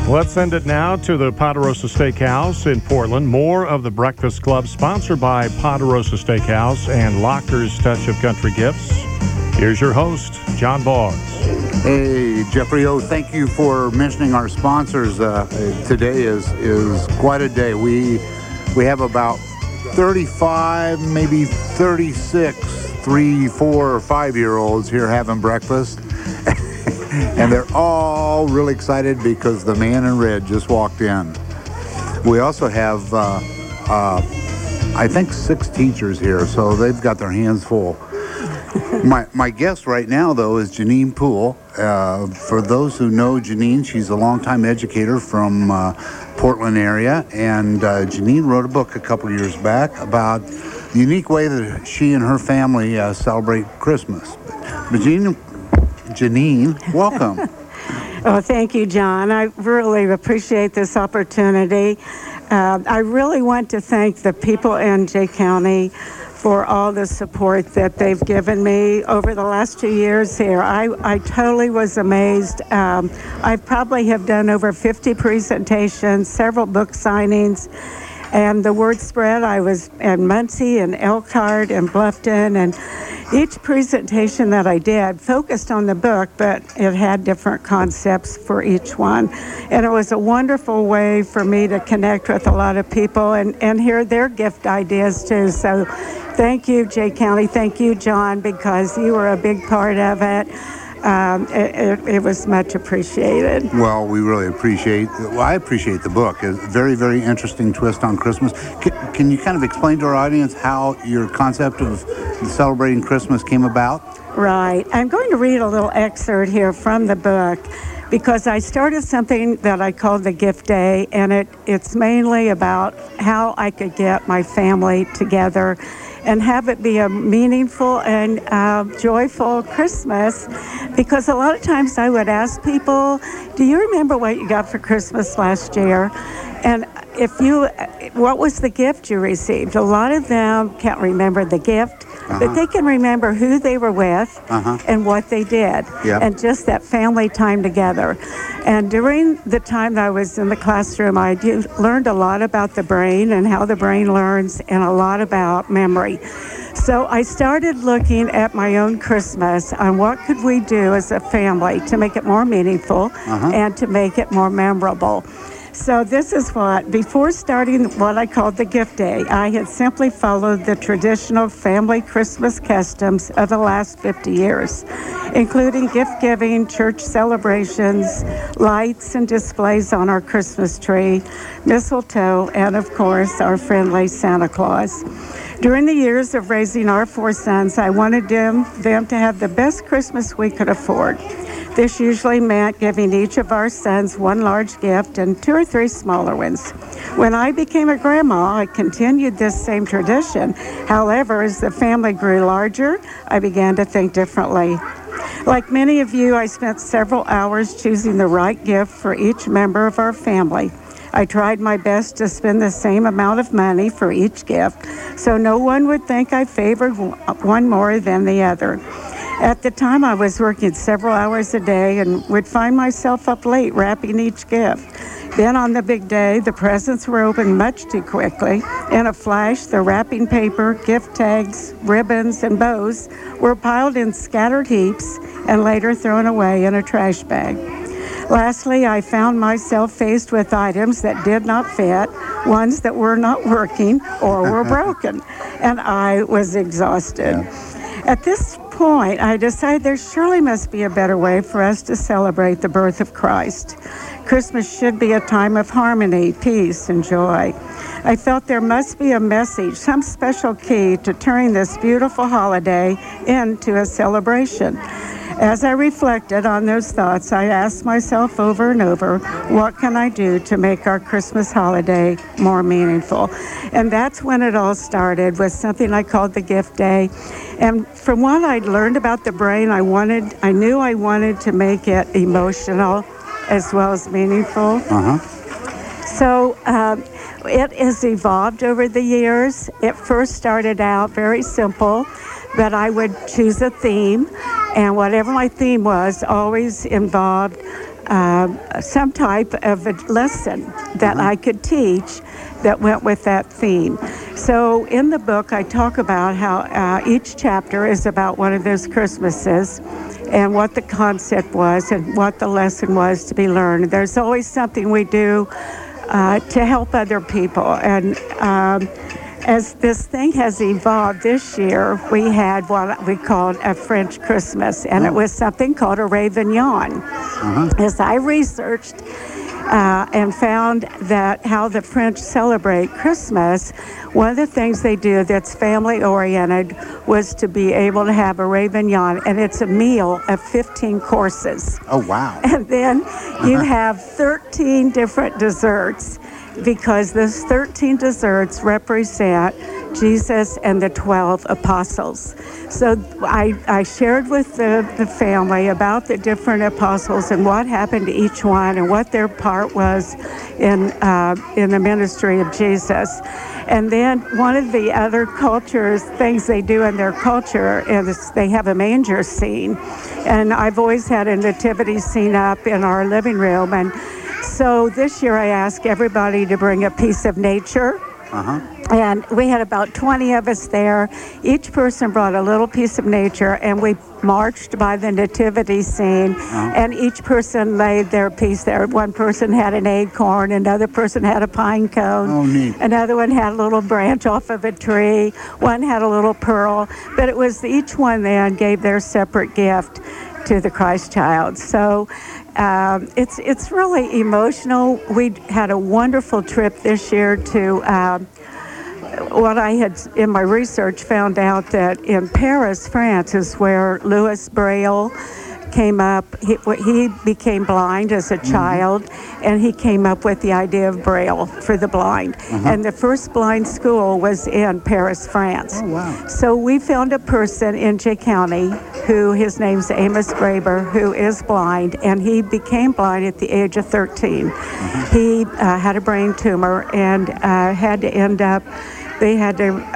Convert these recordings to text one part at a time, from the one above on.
Let's send it now to the Ponderosa Steakhouse in Portland. More of the Breakfast Club, sponsored by Ponderosa Steakhouse and Locker's Touch of Country Gifts. Here's your host, John Bars. Hey, Jeffrey O, thank you for mentioning our sponsors. Today is quite a day. We have about 35, maybe 36, 3, 4, or 5-year-olds here having breakfast. And they're all really excited because the man in red just walked in. We also have, I think, 6 teachers here, so they've got their hands full. My guest right now, though, is Janine Poole. For those who know Janine, she's a longtime educator from Portland area, and Janine wrote a book a couple years back about the unique way that she and her family celebrate Christmas. But Janine, welcome. Oh, thank you, John. I really appreciate this opportunity. I really want to thank the people in Jay County for all the support that they've given me over the last 2 years here. I totally was amazed. I probably have done over 50 presentations, several book signings, and the word spread. I was in Muncie and Elkhart and Bluffton, and each presentation that I did focused on the book, but it had different concepts for each one. And it was a wonderful way for me to connect with a lot of people and hear their gift ideas too. So thank you, Jay County. Thank you, John, because you were a big part of it. It was much appreciated. Well, we really I appreciate the book. It's a very, very interesting twist on Christmas. Can you kind of explain to our audience how your concept of celebrating Christmas came about? Right. I'm going to read a little excerpt here from the book because I started something that I called the Gift Day, and it's mainly about how I could get my family together and have it be a meaningful and joyful Christmas, because a lot of times I would ask people, do you remember what you got for Christmas last year? And what was the gift you received? A lot of them can't remember the gift, but they can remember who they were with and what they did, and just that family time together. And during the time that I was in the classroom, I learned a lot about the brain and how the brain learns, and a lot about memory. So I started looking at my own Christmas on what could we do as a family to make it more meaningful and to make it more memorable. So this is before starting what I called the Gift Day, I had simply followed the traditional family Christmas customs of the last 50 years, including gift giving, church celebrations, lights and displays on our Christmas tree, mistletoe, and of course, our friendly Santa Claus. During the years of raising our 4 sons, I wanted them to have the best Christmas we could afford. This usually meant giving each of our sons one large gift and 2 or 3 smaller ones. When I became a grandma, I continued this same tradition. However, as the family grew larger, I began to think differently. Like many of you, I spent several hours choosing the right gift for each member of our family. I tried my best to spend the same amount of money for each gift, so no one would think I favored one more than the other. At the time, I was working several hours a day and would find myself up late wrapping each gift. Then on the big day, the presents were opened much too quickly. In a flash, the wrapping paper, gift tags, ribbons, and bows were piled in scattered heaps and later thrown away in a trash bag. Lastly, I found myself faced with items that did not fit, ones that were not working or were broken, and I was exhausted. At this point, I decided there surely must be a better way for us to celebrate the birth of Christ. Christmas should be a time of harmony, peace, and joy. I felt there must be a message, some special key to turning this beautiful holiday into a celebration. As I reflected on those thoughts, I asked myself over and over, what can I do to make our Christmas holiday more meaningful? And that's when it all started, with something I called the Gift Day. And from what I'd learned about the brain, I knew I wanted to make it emotional as well as meaningful. So it has evolved over the years. It first started out very simple, that I would choose a theme And whatever my theme was always involved some type of a lesson that I could teach that went with that theme. So in the book, I talk about how each chapter is about one of those Christmases and what the concept was and what the lesson was to be learned. There's always something we do to help other people. And as this thing has evolved this year, we had what we called a French Christmas, and it was something called a Réveillon. As I researched and found that how the French celebrate Christmas, one of the things they do that's family-oriented was to be able to have a Réveillon, and it's a meal of 15 courses. Oh, wow. And then you have 13 different desserts, because those 13 desserts represent Jesus and the 12 apostles. So I shared with the family about the different apostles and what happened to each one and what their part was in the ministry of Jesus. And then one of the other things they do in their culture is they have a manger scene. And I've always had a nativity scene up in our living room. And so this year I asked everybody to bring a piece of nature. And we had about 20 of us there. Each person brought a little piece of nature, and we marched by the nativity scene, and each person laid their piece there. One person had an acorn, another person had a pine cone. Oh, neat. Another one had a little branch off of a tree. One had a little pearl. But it was each one then gave their separate gift to the Christ child. So it's really emotional. We had a wonderful trip this year to what I had in my research found out that in Paris, France, is where Louis Braille came up. He became blind as a child, and he came up with the idea of Braille for the blind. And the first blind school was in Paris, France. Oh, wow. So we found a person in Jay County his name's Amos Graber, who is blind, and he became blind at the age of 13. He had a brain tumor and had to end up, they had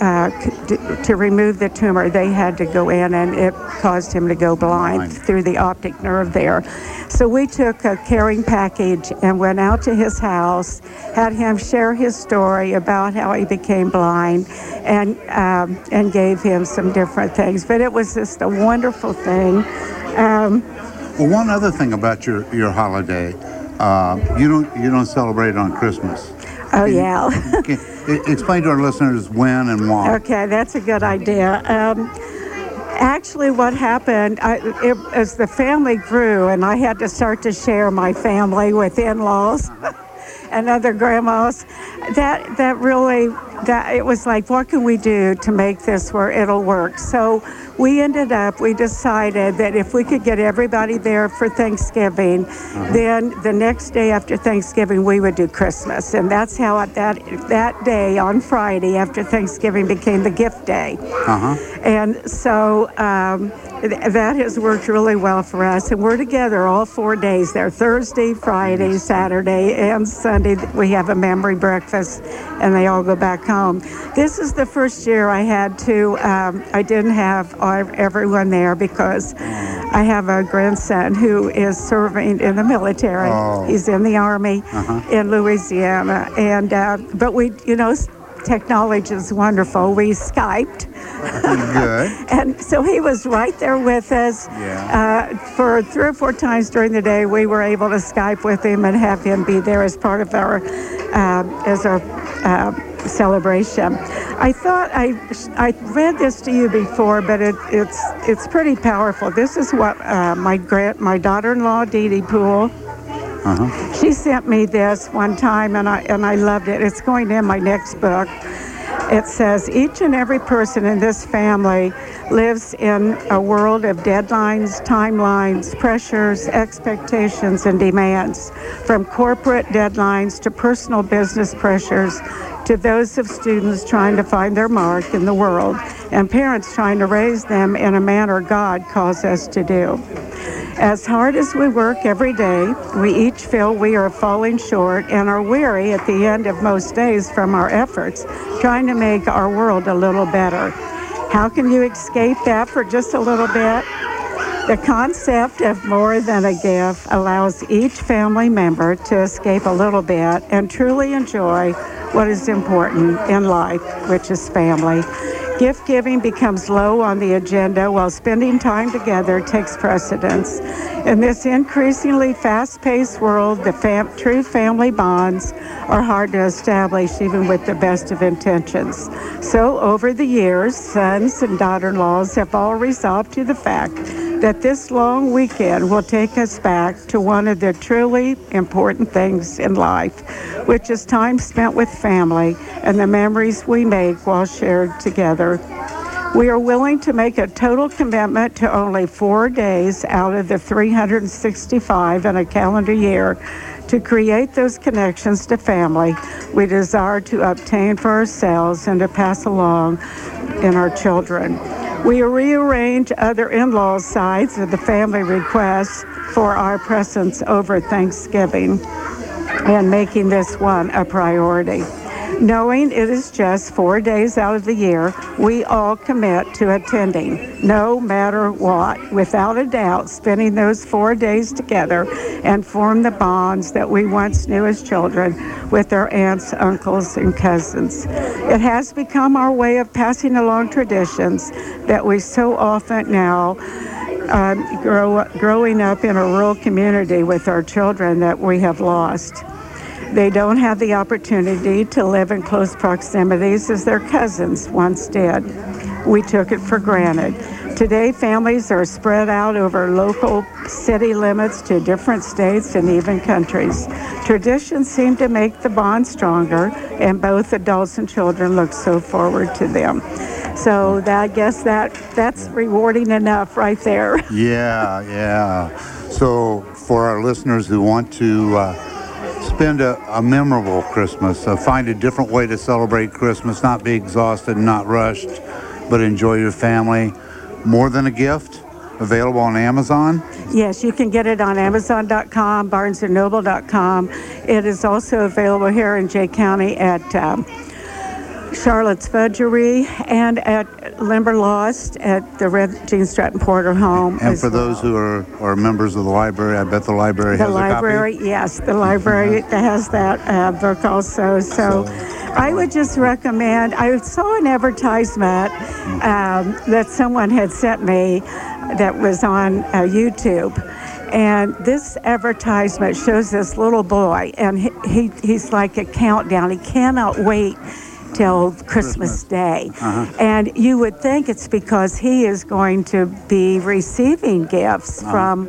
to remove the tumor. They had to go in, and it caused him to go blind through the optic nerve there. So we took a caring package and went out to his house, had him share his story about how he became blind, and gave him some different things. But it was just a wonderful thing. Well, one other thing about your holiday, you don't celebrate on Christmas. Oh, yeah. Explain to our listeners when and why. Okay, that's a good idea. Actually, what happened, as the family grew, and I had to start to share my family with in-laws and other grandmas, that really, it was like, what can we do to make this where it'll work? So we decided that if we could get everybody there for Thanksgiving, then the next day after Thanksgiving, we would do Christmas. And that's how that day on Friday after Thanksgiving became the gift day. And so that has worked really well for us. And we're together all 4 days there, Thursday, Friday, Saturday, and Sunday. We have a memory breakfast, and they all go back home. This is the first year I didn't have everyone there because I have a grandson who is serving in the military. He's in the Army in Louisiana. And but we, technology is wonderful. We Skyped. Good. And so he was right there with us. For 3 or 4 times during the day, we were able to Skype with him and have him be there as part of our celebration. I thought I read this to you before, but it's pretty powerful. This is what my daughter-in-law, Dee Dee Poole, she sent me this one time, and I loved it. It's going in my next book. It says, each and every person in this family lives in a world of deadlines, timelines, pressures, expectations, and demands, from corporate deadlines to personal business pressures, to those of students trying to find their mark in the world, and parents trying to raise them in a manner God calls us to do. As hard as we work every day, we each feel we are falling short and are weary at the end of most days from our efforts, trying to make our world a little better. How can you escape that for just a little bit? The concept of more than a gift allows each family member to escape a little bit and truly enjoy what is important in life, which is family. Gift giving becomes low on the agenda while spending time together takes precedence. In this increasingly fast-paced world, the true family bonds are hard to establish even with the best of intentions. So over the years, sons and daughter-in-laws have all resolved to the fact that this long weekend will take us back to one of the truly important things in life, which is time spent with family and the memories we make while shared together. We are willing to make a total commitment to only 4 days out of the 365 in a calendar year to create those connections to family we desire to obtain for ourselves and to pass along in our children. We rearrange other in-laws' sides of the family requests for our presence over Thanksgiving and making this one a priority. Knowing it is just 4 days out of the year, we all commit to attending, no matter what, without a doubt, spending those 4 days together and form the bonds that we once knew as children with our aunts, uncles, and cousins. It has become our way of passing along traditions that we so often now growing up in a rural community with our children that we have lost. They don't have the opportunity to live in close proximities as their cousins once did. We took it for granted. Today, families are spread out over local city limits to different states and even countries. Traditions seem to make the bond stronger, and both adults and children look so forward to them. So I guess that's rewarding enough right there. Yeah. So for our listeners who want to spend a memorable Christmas, find a different way to celebrate Christmas, not be exhausted, not rushed, but enjoy your family. More Than a Gift, available on Amazon? Yes, you can get it on Amazon.com, BarnesandNoble.com. It is also available here in Jay County at Charlotte's Fudgery and at Limberlost at the Gene Stratton Porter home. And for those who are members of the library, I bet the library has a copy? Yes, the library has that book also. So I would just recommend, I saw an advertisement that someone had sent me that was on YouTube. And this advertisement shows this little boy, and he's like a countdown. He cannot wait till Christmas Day. And you would think it's because he is going to be receiving gifts from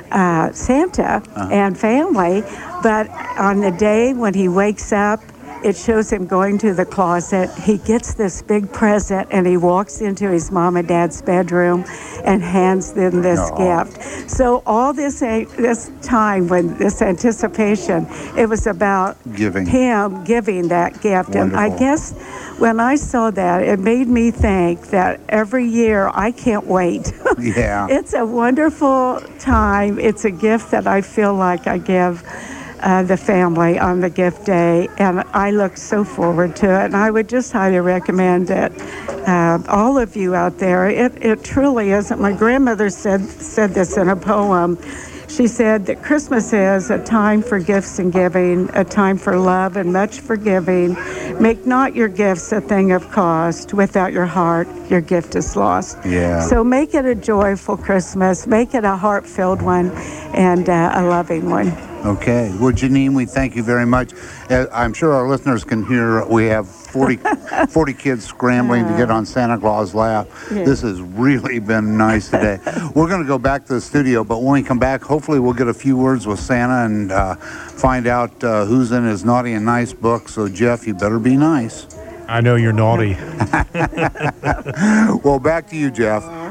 Santa and family, but on the day when he wakes up, it shows him going to the closet. He gets this big present and he walks into his mom and dad's bedroom and hands them this gift. So all this time, when this anticipation, it was about him giving that gift. Wonderful. And I guess when I saw that, it made me think that every year I can't wait. Yeah. It's a wonderful time. It's a gift that I feel like I give the family on the gift day, and I look so forward to it. And I would just highly recommend that all of you out there, it truly isn't. My grandmother said this in a poem. She said that Christmas is a time for gifts and giving, a time for love and much forgiving. Make not your gifts a thing of cost. Without your heart, your gift is lost. Yeah. So make it a joyful Christmas. Make it a heart-filled one and a loving one. Okay. Well, Janine, we thank you very much. I'm sure our listeners can hear we have 40 kids scrambling to get on Santa Claus' lap. Yeah. This has really been nice today. We're going to go back to the studio, but when we come back, hopefully we'll get a few words with Santa and find out who's in his Naughty and Nice book. So, Jeff, you better be nice. I know you're naughty. Well, back to you, Jeff.